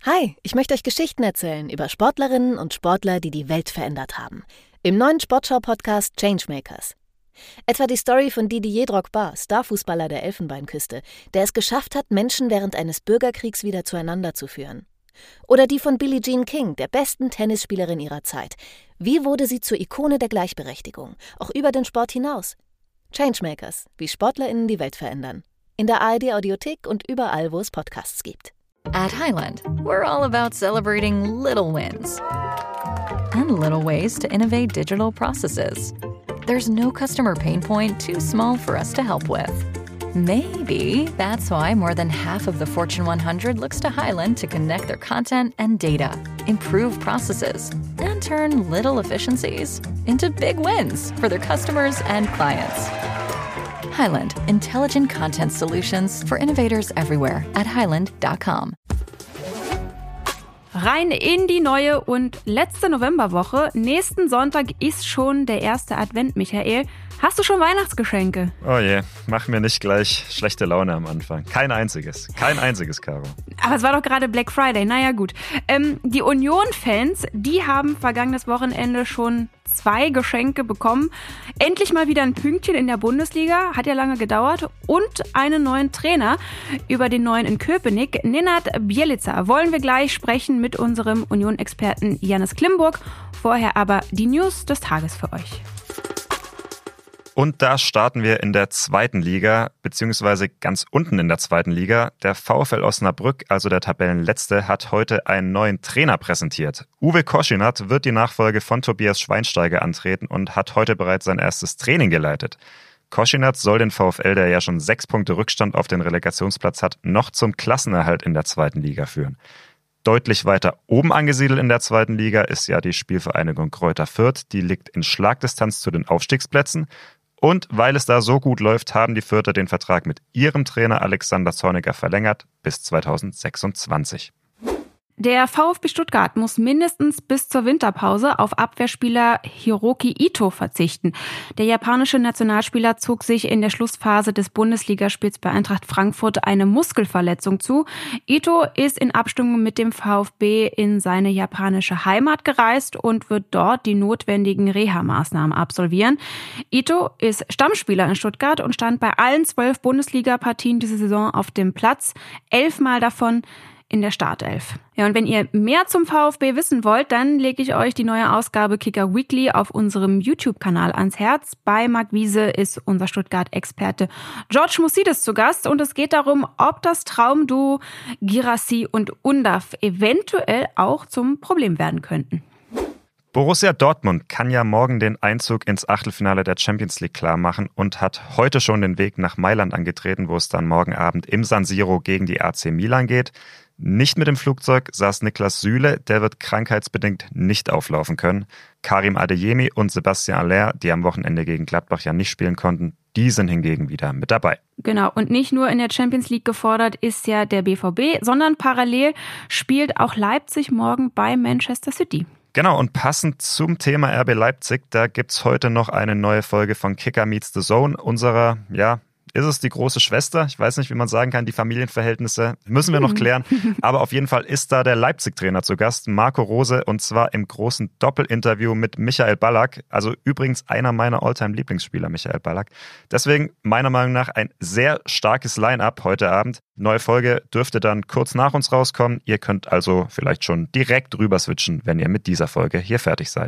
Hi, ich möchte euch Geschichten erzählen über Sportlerinnen und Sportler, die die Welt verändert haben. Im neuen Sportschau-Podcast Changemakers. Etwa die Story von Didier Drogba, Starfußballer der Elfenbeinküste, der es geschafft hat, Menschen während eines Bürgerkriegs wieder zueinander zu führen. Oder die von Billie Jean King, der besten Tennisspielerin ihrer Zeit. Wie wurde sie zur Ikone der Gleichberechtigung, auch über den Sport hinaus? Changemakers, wie SportlerInnen die Welt verändern. In der ARD-Audiothek und überall, wo es Podcasts gibt. At Highland, we're all about celebrating little wins and little ways to innovate digital processes. There's no customer pain point too small for us to help with. Maybe that's why more than half of the Fortune 100 looks to Highland to connect their content and data, improve processes, and turn little efficiencies into big wins for their customers and clients. Highland, intelligent content solutions for innovators everywhere at highland.com. Rein in die neue und letzte Novemberwoche. Nächsten Sonntag ist schon der erste Advent, Michael. Hast du schon Weihnachtsgeschenke? Oh je, mach mir nicht gleich schlechte Laune am Anfang. Kein einziges, Caro. Aber es war doch gerade Black Friday, naja gut. Die Union-Fans, die haben vergangenes Wochenende schon 2 Geschenke bekommen. Endlich mal wieder ein Pünktchen in der Bundesliga, hat ja lange gedauert. Und einen neuen Trainer. Über den neuen in Köpenick, Nenad Bjelica, wollen wir gleich sprechen mit unserem Union-Experten Jannis Klimburg. Vorher aber die News des Tages für euch. Und da starten wir in der 2. Liga, beziehungsweise ganz unten in der 2. Liga. Der VfL Osnabrück, also der Tabellenletzte, hat heute einen neuen Trainer präsentiert. Uwe Koschinat wird die Nachfolge von Tobias Schweinsteiger antreten und hat heute bereits sein erstes Training geleitet. Koschinat soll den VfL, der ja schon 6 Punkte Rückstand auf den Relegationsplatz hat, noch zum Klassenerhalt in der 2. Liga führen. Deutlich weiter oben angesiedelt in der 2. Liga ist ja die Spielvereinigung Greuther Fürth. Die liegt in Schlagdistanz zu den Aufstiegsplätzen. Und weil es da so gut läuft, haben die Fürther den Vertrag mit ihrem Trainer Alexander Zorniger verlängert bis 2026. Der VfB Stuttgart muss mindestens bis zur Winterpause auf Abwehrspieler Hiroki Ito verzichten. Der japanische Nationalspieler zog sich in der Schlussphase des Bundesligaspiels bei Eintracht Frankfurt eine Muskelverletzung zu. Ito ist in Abstimmung mit dem VfB in seine japanische Heimat gereist und wird dort die notwendigen Reha-Maßnahmen absolvieren. Ito ist Stammspieler in Stuttgart und stand bei allen 12 Bundesliga-Partien diese Saison auf dem Platz, 11 Mal davon in der Startelf. Ja, und wenn ihr mehr zum VfB wissen wollt, dann lege ich euch die neue Ausgabe Kicker Weekly auf unserem YouTube-Kanal ans Herz. Bei Marc Wiese ist unser Stuttgart-Experte George Musidis zu Gast und es geht darum, ob das Traumduo Guirassy und Undav eventuell auch zum Problem werden könnten. Borussia Dortmund kann ja morgen den Einzug ins Achtelfinale der Champions League klarmachen und hat heute schon den Weg nach Mailand angetreten, wo es dann morgen Abend im San Siro gegen die AC Milan geht. Nicht mit dem Flugzeug saß Niklas Süle, der wird krankheitsbedingt nicht auflaufen können. Karim Adeyemi und Sebastian Aller, die am Wochenende gegen Gladbach ja nicht spielen konnten, die sind hingegen wieder mit dabei. Genau, und nicht nur in der Champions League gefordert ist ja der BVB, sondern parallel spielt auch Leipzig morgen bei Manchester City. Genau, und passend zum Thema RB Leipzig, da gibt's heute noch eine neue Folge von Kicker Meets the Zone, unserer, ist es die große Schwester? Ich weiß nicht, wie man sagen kann, die Familienverhältnisse müssen wir noch klären. Aber auf jeden Fall ist da der Leipzig-Trainer zu Gast, Marco Rose, und zwar im großen Doppelinterview mit Michael Ballack. Also übrigens einer meiner Alltime-Lieblingsspieler, Michael Ballack. Deswegen meiner Meinung nach ein sehr starkes Line-Up heute Abend. Neue Folge dürfte dann kurz nach uns rauskommen. Ihr könnt also vielleicht schon direkt rüber switchen, wenn ihr mit dieser Folge hier fertig seid.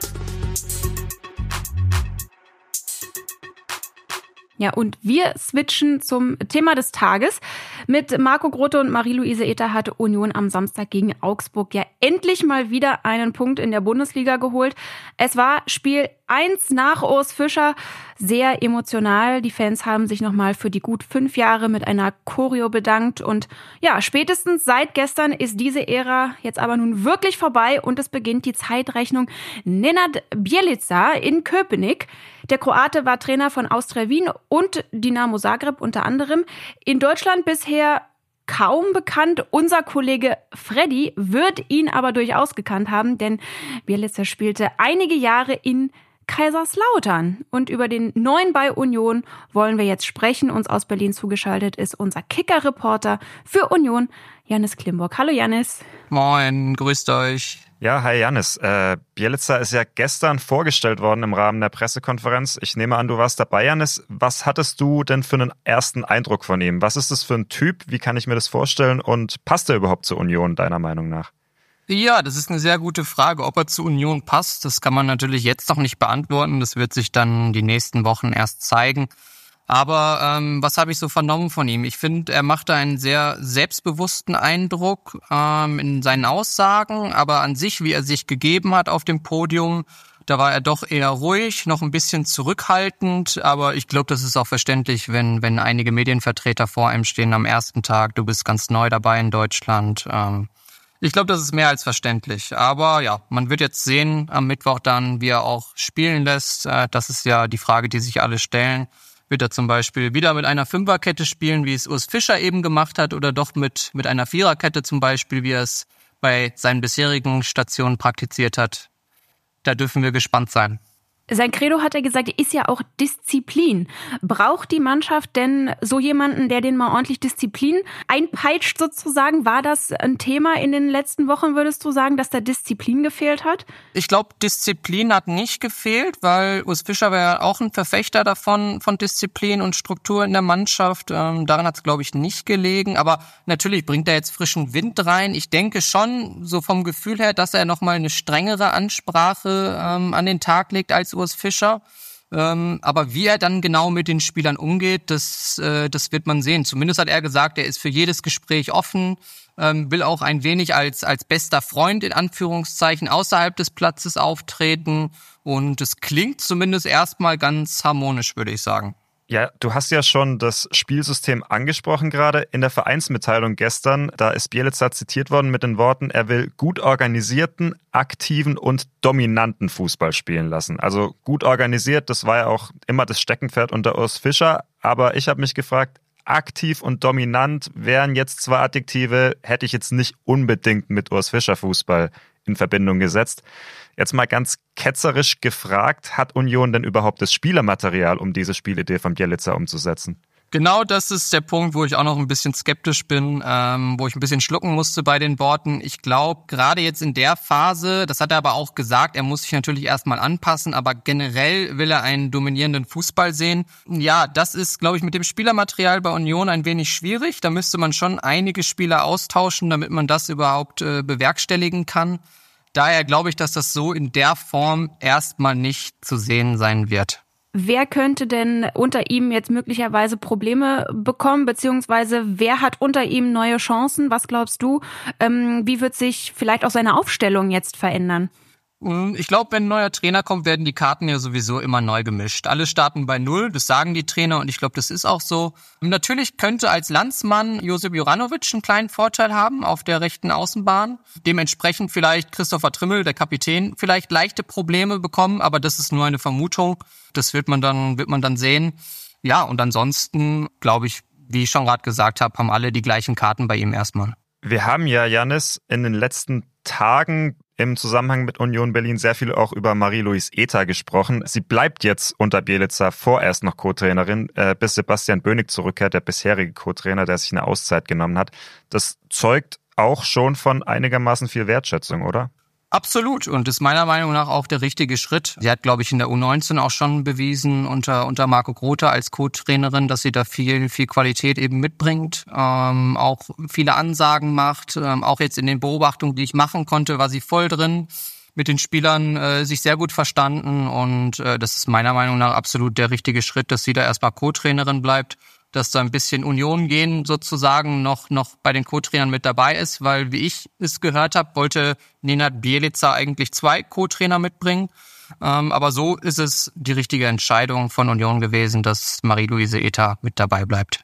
Ja, und wir switchen zum Thema des Tages. Mit Marco Grote und Marie-Louise Ether hatte Union am Samstag gegen Augsburg ja endlich mal wieder einen Punkt in der Bundesliga geholt. Es war Spiel 1 nach Urs Fischer. Sehr emotional. Die Fans haben sich nochmal für die gut 5 Jahre mit einer Choreo bedankt. Und ja, spätestens seit gestern ist diese Ära jetzt aber nun wirklich vorbei und es beginnt die Zeitrechnung. Nenad Bjelica in Köpenick. Der Kroate war Trainer von Austria Wien und Dinamo Zagreb unter anderem. In Deutschland bisher kaum bekannt. Unser Kollege Freddy wird ihn aber durchaus gekannt haben, denn Bjelica spielte einige Jahre in Kaiserslautern. Und über den neuen bei Union wollen wir jetzt sprechen. Uns aus Berlin zugeschaltet ist unser Kicker-Reporter für Union, Jannis Klimburg. Hallo Jannis. Moin, grüßt euch. Ja, hi Jannis. Bjelica ist ja gestern vorgestellt worden im Rahmen der Pressekonferenz. Ich nehme an, du warst dabei, Jannis. Was hattest du denn für einen ersten Eindruck von ihm? Was ist das für ein Typ? Wie kann ich mir das vorstellen? Und passt er überhaupt zur Union, deiner Meinung nach? Ja, das ist eine sehr gute Frage. Ob er zur Union passt, das kann man natürlich jetzt noch nicht beantworten. Das wird sich dann die nächsten Wochen erst zeigen. Aber was habe ich so vernommen von ihm? Ich finde, er machte einen sehr selbstbewussten Eindruck in seinen Aussagen, aber an sich, wie er sich gegeben hat auf dem Podium, da war er doch eher ruhig, noch ein bisschen zurückhaltend. Aber ich glaube, das ist auch verständlich, wenn einige Medienvertreter vor einem stehen am ersten Tag. Du bist ganz neu dabei in Deutschland. Ich glaube, das ist mehr als verständlich. Aber ja, man wird jetzt sehen am Mittwoch dann, wie er auch spielen lässt. Das ist ja die Frage, die sich alle stellen. Wird er zum Beispiel wieder mit einer Fünferkette spielen, wie es Urs Fischer eben gemacht hat, oder doch mit einer Viererkette zum Beispiel, wie er es bei seinen bisherigen Stationen praktiziert hat? Da dürfen wir gespannt sein. Sein Credo, hat er gesagt, ist ja auch Disziplin. Braucht die Mannschaft denn so jemanden, der den mal ordentlich Disziplin einpeitscht sozusagen? War das ein Thema in den letzten Wochen, würdest du sagen, dass da Disziplin gefehlt hat? Ich glaube, Disziplin hat nicht gefehlt, weil Urs Fischer war ja auch ein Verfechter davon, von Disziplin und Struktur in der Mannschaft. Daran hat es, glaube ich, nicht gelegen. Aber natürlich bringt er jetzt frischen Wind rein. Ich denke schon, so vom Gefühl her, dass er nochmal eine strengere Ansprache an den Tag legt als Urs Fischer. Aber wie er dann genau mit den Spielern umgeht, das wird man sehen. Zumindest hat er gesagt, er ist für jedes Gespräch offen, will auch ein wenig als bester Freund in Anführungszeichen außerhalb des Platzes auftreten. Und es klingt zumindest erstmal ganz harmonisch, würde ich sagen. Ja, du hast ja schon das Spielsystem angesprochen gerade. In der Vereinsmitteilung gestern, da ist Bjelica zitiert worden mit den Worten, er will gut organisierten, aktiven und dominanten Fußball spielen lassen. Also gut organisiert, das war ja auch immer das Steckenpferd unter Urs Fischer. Aber ich habe mich gefragt, aktiv und dominant wären jetzt zwei Adjektive, hätte ich jetzt nicht unbedingt mit Urs Fischer Fußball in Verbindung gesetzt. Jetzt mal ganz ketzerisch gefragt, hat Union denn überhaupt das Spielermaterial, um diese Spielidee von Bjelica umzusetzen? Genau das ist der Punkt, wo ich auch noch ein bisschen skeptisch bin, wo ich ein bisschen schlucken musste bei den Worten. Ich glaube, gerade jetzt in der Phase, das hat er aber auch gesagt, er muss sich natürlich erstmal anpassen, aber generell will er einen dominierenden Fußball sehen. Ja, das ist, glaube ich, mit dem Spielermaterial bei Union ein wenig schwierig. Da müsste man schon einige Spieler austauschen, damit man das überhaupt bewerkstelligen kann. Daher glaube ich, dass das so in der Form erstmal nicht zu sehen sein wird. Wer könnte denn unter ihm jetzt möglicherweise Probleme bekommen, beziehungsweise wer hat unter ihm neue Chancen? Was glaubst du? Wie wird sich vielleicht auch seine Aufstellung jetzt verändern? Ich glaube, wenn ein neuer Trainer kommt, werden die Karten ja sowieso immer neu gemischt. Alle starten bei Null, das sagen die Trainer und ich glaube, das ist auch so. Natürlich könnte als Landsmann Josip Juranovic einen kleinen Vorteil haben auf der rechten Außenbahn. Dementsprechend vielleicht Christopher Trimmel, der Kapitän, vielleicht leichte Probleme bekommen, aber das ist nur eine Vermutung. Das wird man dann sehen. Ja, und ansonsten, glaube ich, wie ich schon gerade gesagt habe, haben alle die gleichen Karten bei ihm erstmal. Wir haben ja, Jannis, in den letzten Tagen im Zusammenhang mit Union Berlin sehr viel auch über Marie-Louise Eta gesprochen. Sie bleibt jetzt unter Bjelica vorerst noch Co-Trainerin, bis Sebastian Bönig zurückkehrt, der bisherige Co-Trainer, der sich eine Auszeit genommen hat. Das zeugt auch schon von einigermaßen viel Wertschätzung, oder? Absolut und ist meiner Meinung nach auch der richtige Schritt. Sie hat, glaube ich, in der U19 auch schon bewiesen unter Marco Grote als Co-Trainerin, dass sie da viel Qualität eben mitbringt, auch viele Ansagen macht. Auch jetzt in den Beobachtungen, die ich machen konnte, war sie voll drin, mit den Spielern sich sehr gut verstanden und das ist meiner Meinung nach absolut der richtige Schritt, dass sie da erstmal Co-Trainerin bleibt, dass da ein bisschen Union gehen sozusagen noch bei den Co-Trainern mit dabei ist, weil, wie ich es gehört habe, wollte Nenad Bjelica eigentlich 2 Co-Trainer mitbringen. Aber so ist es die richtige Entscheidung von Union gewesen, dass Marie-Louise Eta mit dabei bleibt.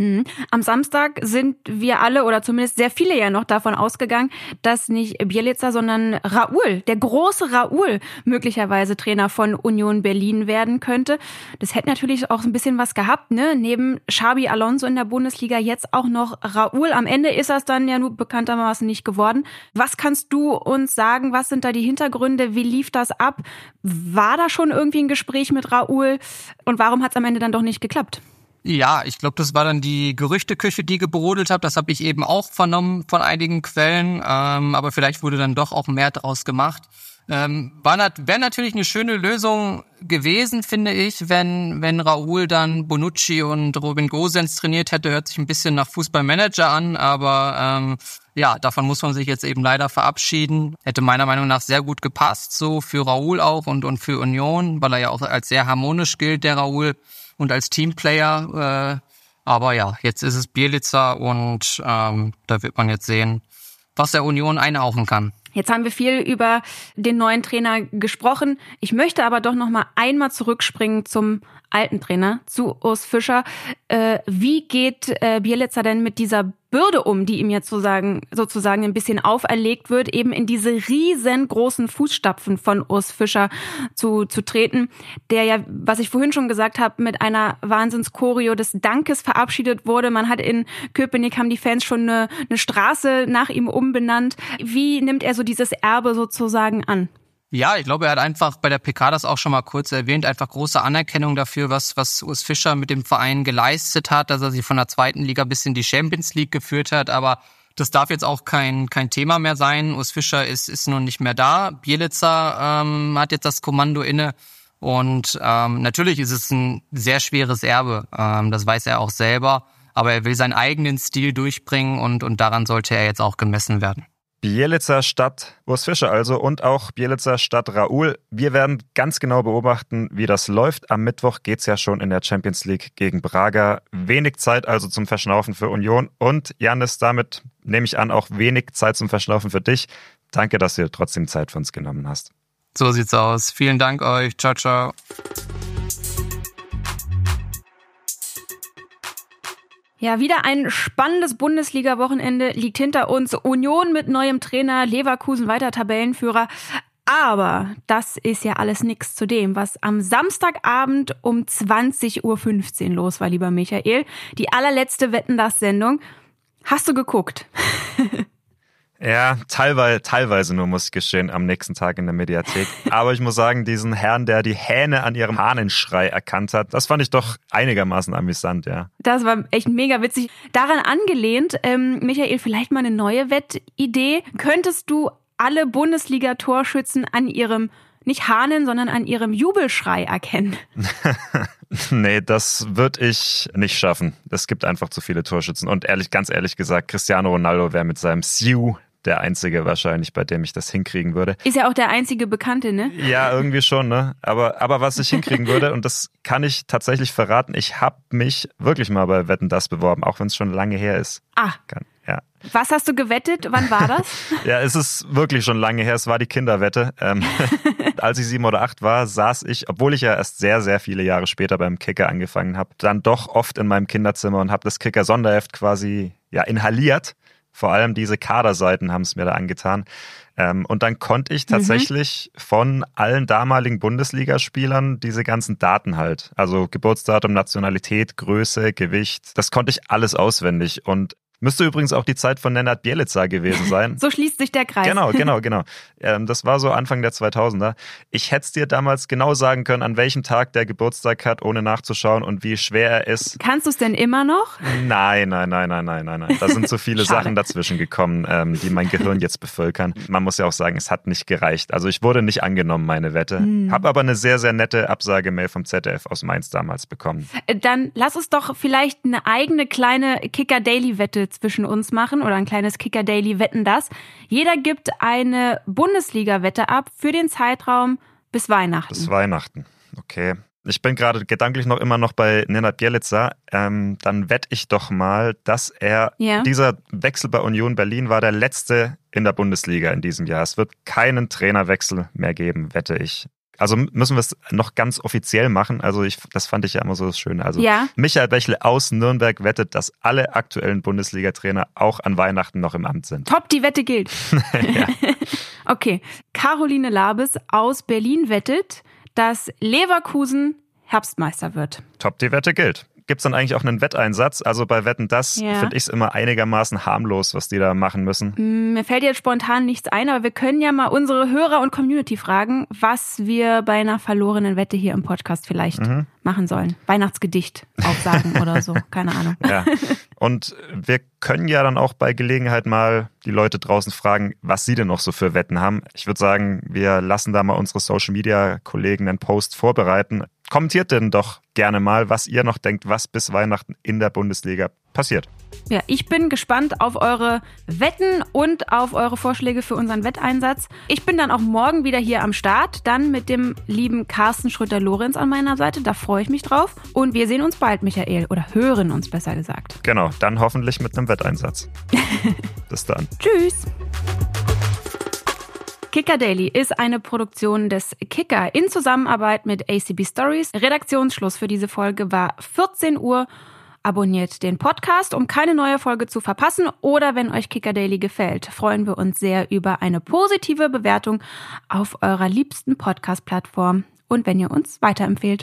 Am Samstag sind wir alle oder zumindest sehr viele ja noch davon ausgegangen, dass nicht Bjelica, sondern Raúl, der große Raúl, möglicherweise Trainer von Union Berlin werden könnte. Das hätte natürlich auch ein bisschen was gehabt, ne? Neben Xabi Alonso in der Bundesliga jetzt auch noch Raúl. Am Ende ist das dann ja nur bekanntermaßen nicht geworden. Was kannst du uns sagen? Was sind da die Hintergründe? Wie lief das ab? War da schon irgendwie ein Gespräch mit Raúl? Und warum hat es am Ende dann doch nicht geklappt? Ja, ich glaube, das war dann die Gerüchteküche, die gebrodelt hat. Das habe ich eben auch vernommen von einigen Quellen. Aber vielleicht wurde dann doch auch mehr draus gemacht. Wäre natürlich eine schöne Lösung gewesen, finde ich, wenn Raúl dann Bonucci und Robin Gosens trainiert hätte. Hört sich ein bisschen nach Fußballmanager an, aber davon muss man sich jetzt eben leider verabschieden. Hätte meiner Meinung nach sehr gut gepasst, so für Raúl auch und für Union, weil er ja auch als sehr harmonisch gilt, der Raúl, und als Teamplayer. Aber ja, jetzt ist es Bjelica und da wird man jetzt sehen, was der Union einhauchen kann. Jetzt haben wir viel über den neuen Trainer gesprochen. Ich möchte aber doch noch mal einmal zurückspringen zum alten Trainer, zu Urs Fischer. Wie geht Bjelica denn mit dieser Bürde um, die ihm jetzt sozusagen ein bisschen auferlegt wird, eben in diese riesengroßen Fußstapfen von Urs Fischer zu treten, der ja, was ich vorhin schon gesagt habe, mit einer Wahnsinns-Choreo des Dankes verabschiedet wurde. Man hat in Köpenick, haben die Fans schon eine Straße nach ihm umbenannt. Wie nimmt er so dieses Erbe sozusagen an? Ja, ich glaube, er hat einfach bei der PK das auch schon mal kurz erwähnt, einfach große Anerkennung dafür, was Urs Fischer mit dem Verein geleistet hat, dass er sie von der 2. Liga bis in die Champions League geführt hat, aber das darf jetzt auch kein Thema mehr sein. Urs Fischer ist nun nicht mehr da. Bjelica hat jetzt das Kommando inne und natürlich ist es ein sehr schweres Erbe, das weiß er auch selber, aber er will seinen eigenen Stil durchbringen und daran sollte er jetzt auch gemessen werden. Bjelica statt Urs Fischer also und auch Bjelica statt Raúl. Wir werden ganz genau beobachten, wie das läuft. Am Mittwoch geht's ja schon in der Champions League gegen Braga. Wenig Zeit also zum Verschnaufen für Union. Und Jannis, damit nehme ich an, auch wenig Zeit zum Verschnaufen für dich. Danke, dass du trotzdem Zeit für uns genommen hast. So sieht's aus. Vielen Dank euch. Ciao, ciao. Ja, wieder ein spannendes Bundesliga-Wochenende liegt hinter uns. Union mit neuem Trainer, Leverkusen weiter Tabellenführer. Aber das ist ja alles nix zu dem, was am Samstagabend um 20.15 Uhr los war, lieber Michael. Die allerletzte Wetten, das Sendung. Hast du geguckt? Ja, teilweise nur, muss ich gestehen, am nächsten Tag in der Mediathek. Aber ich muss sagen, diesen Herrn, der die Hähne an ihrem Hahnenschrei erkannt hat, das fand ich doch einigermaßen amüsant, ja. Das war echt mega witzig. Daran angelehnt, Michael, vielleicht mal eine neue Wettidee. Könntest du alle Bundesliga-Torschützen an ihrem, nicht Hahnen, sondern an ihrem Jubelschrei erkennen? Nee, das würde ich nicht schaffen. Es gibt einfach zu viele Torschützen. Und ganz ehrlich gesagt, Cristiano Ronaldo wäre mit seinem Siu der einzige wahrscheinlich, bei dem ich das hinkriegen würde. Ist ja auch der einzige Bekannte, ne? Ja, irgendwie schon, ne? Aber was ich hinkriegen würde, und das kann ich tatsächlich verraten, ich habe mich wirklich mal bei Wetten, das beworben, auch wenn es schon lange her ist. Ja. Was hast du gewettet? Wann war das? Ja, es ist wirklich schon lange her. Es war die Kinderwette. Als ich 7 oder 8 war, saß ich, obwohl ich ja erst sehr, sehr viele Jahre später beim Kicker angefangen habe, dann doch oft in meinem Kinderzimmer und habe das Kicker-Sonderheft quasi inhaliert. Vor allem diese Kaderseiten haben es mir da angetan. Und dann konnte ich tatsächlich von allen damaligen Bundesligaspielern diese ganzen Daten halt, also Geburtsdatum, Nationalität, Größe, Gewicht, das konnte ich alles auswendig. Und müsste übrigens auch die Zeit von Nenad Bjelica gewesen sein. So schließt sich der Kreis. Genau. Das war so Anfang der 2000er. Ich hätte es dir damals genau sagen können, an welchem Tag der Geburtstag hat, ohne nachzuschauen und wie schwer er ist. Kannst du es denn immer noch? Nein. Da sind so viele Sachen dazwischen gekommen, die mein Gehirn jetzt bevölkern. Man muss ja auch sagen, es hat nicht gereicht. Also ich wurde nicht angenommen, meine Wette. Habe aber eine sehr, sehr nette Absagemail vom ZDF aus Mainz damals bekommen. Dann lass uns doch vielleicht eine eigene kleine Kicker-Daily-Wette zwischen uns machen oder ein kleines Kicker-Daily Wetten, das. Jeder gibt eine Bundesliga-Wette ab für den Zeitraum bis Weihnachten. Bis Weihnachten, okay. Ich bin gerade gedanklich immer noch bei Nenad Bjelica. Dann wette ich doch mal, dass dieser Wechsel bei Union Berlin war der letzte in der Bundesliga in diesem Jahr. Es wird keinen Trainerwechsel mehr geben, wette ich. Also müssen wir es noch ganz offiziell machen. Also das fand ich ja immer so das Schöne. Also Michael Bächle aus Nürnberg wettet, dass alle aktuellen Bundesliga-Trainer auch an Weihnachten noch im Amt sind. Top, die Wette gilt. Ja. Okay, Caroline Labes aus Berlin wettet, dass Leverkusen Herbstmeister wird. Top, die Wette gilt. gibt's dann eigentlich auch einen Wetteinsatz? Also bei Wetten, das finde ich es immer einigermaßen harmlos, was die da machen müssen. Mir fällt jetzt spontan nichts ein, aber wir können ja mal unsere Hörer und Community fragen, was wir bei einer verlorenen Wette hier im Podcast vielleicht machen sollen. Weihnachtsgedicht aufsagen oder so, keine Ahnung. Ja. Und wir können ja dann auch bei Gelegenheit mal die Leute draußen fragen, was sie denn noch so für Wetten haben. Ich würde sagen, wir lassen da mal unsere Social-Media-Kollegen einen Post vorbereiten. Kommentiert denn doch gerne mal, was ihr noch denkt, was bis Weihnachten in der Bundesliga passiert. Ja, ich bin gespannt auf eure Wetten und auf eure Vorschläge für unseren Wetteinsatz. Ich bin dann auch morgen wieder hier am Start, dann mit dem lieben Carsten Schröter-Lorenz an meiner Seite. Da freue ich mich drauf. Und wir sehen uns bald, Michael, oder hören uns besser gesagt. Genau, dann hoffentlich mit einem Wetteinsatz. Bis dann. Tschüss. Kicker Daily ist eine Produktion des Kicker in Zusammenarbeit mit ACB Stories. Redaktionsschluss für diese Folge war 14 Uhr. Abonniert den Podcast, um keine neue Folge zu verpassen. Oder wenn euch Kicker Daily gefällt, freuen wir uns sehr über eine positive Bewertung auf eurer liebsten Podcast-Plattform und wenn ihr uns weiterempfehlt.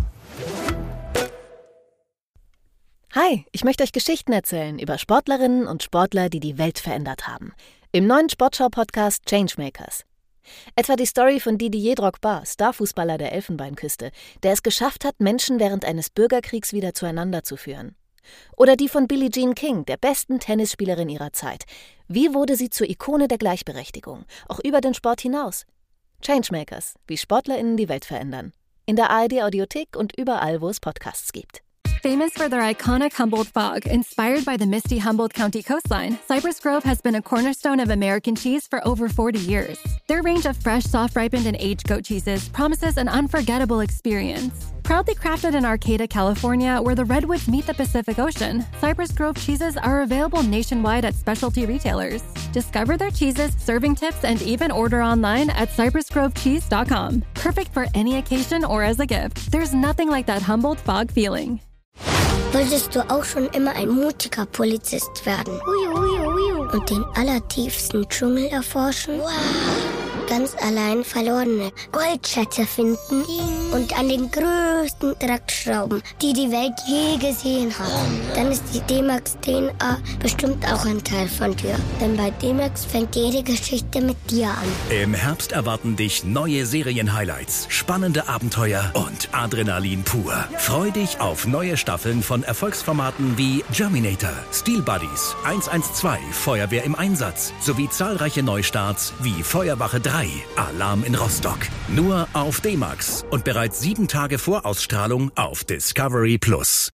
Hi, ich möchte euch Geschichten erzählen über Sportlerinnen und Sportler, die die Welt verändert haben. Im neuen Sportschau-Podcast Changemakers. Etwa die Story von Didier Drogba, Starfußballer der Elfenbeinküste, der es geschafft hat, Menschen während eines Bürgerkriegs wieder zueinander zu führen. Oder die von Billie Jean King, der besten Tennisspielerin ihrer Zeit. Wie wurde sie zur Ikone der Gleichberechtigung, auch über den Sport hinaus? Changemakers, wie SportlerInnen die Welt verändern. In der ARD-Audiothek und überall, wo es Podcasts gibt. Famous for their iconic Humboldt fog, inspired by the misty Humboldt County coastline, Cypress Grove has been a cornerstone of American cheese for over 40 years. Their range of fresh, soft-ripened, and aged goat cheeses promises an unforgettable experience. Proudly crafted in Arcata, California, where the redwoods meet the Pacific Ocean, Cypress Grove cheeses are available nationwide at specialty retailers. Discover their cheeses, serving tips, and even order online at cypressgrovecheese.com. Perfect for any occasion or as a gift. There's nothing like that Humboldt fog feeling. Wolltest du auch schon immer ein mutiger Polizist werden? Und den allertiefsten Dschungel erforschen? Wow. Ganz allein verlorene Goldschätze finden und an den größten Draht schrauben, die die Welt je gesehen hat. Dann ist die D-Max DNA bestimmt auch ein Teil von dir. Denn bei D-Max fängt jede Geschichte mit dir an. Im Herbst erwarten dich neue Serien-Highlights, spannende Abenteuer und Adrenalin pur. Freu dich auf neue Staffeln von Erfolgsformaten wie Germinator, Steel Buddies, 112, Feuerwehr im Einsatz sowie zahlreiche Neustarts wie Feuerwache 3, Alarm in Rostock. Nur auf D-Max und bereits 7 Tage vor Ausstrahlung auf Discovery+.